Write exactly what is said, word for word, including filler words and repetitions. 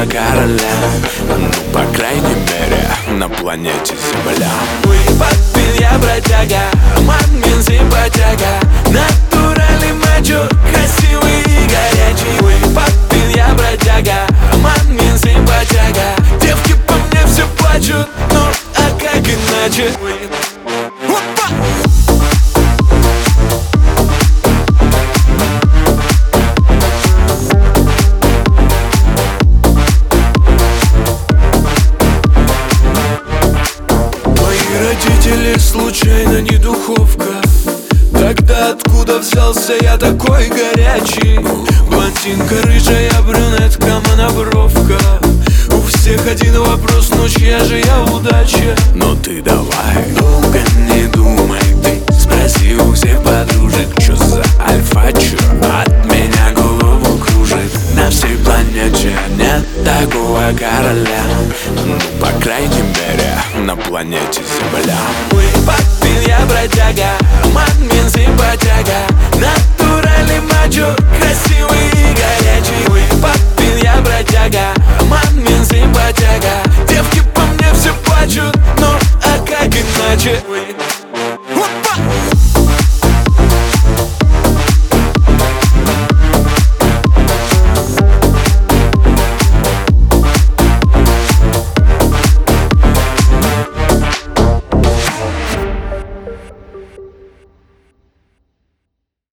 такого короля, ну, по крайней мере, на планете Земля. Ой, папин, я бродяга, мамин симпатяга, натуральный мачо, красивый и горячий. Ой, папин, я бродяга, мамин симпатяга, девки по мне все плачут, ну а как иначе? Опа! Родители случайно не духовка. Тогда откуда взялся я такой горячий? Блондинка рыжая, брюнетка, монобровка. У всех один вопрос, ну чья же я удача? Но ты давай долго не думай, ты спроси у всех подружек, чё за альфа, чё от меня голову кружит. На всей планете нет такого короля, ну, по крайней мере, на планете Земля. Ой, папин, я бродяга, мамин симпатяга, на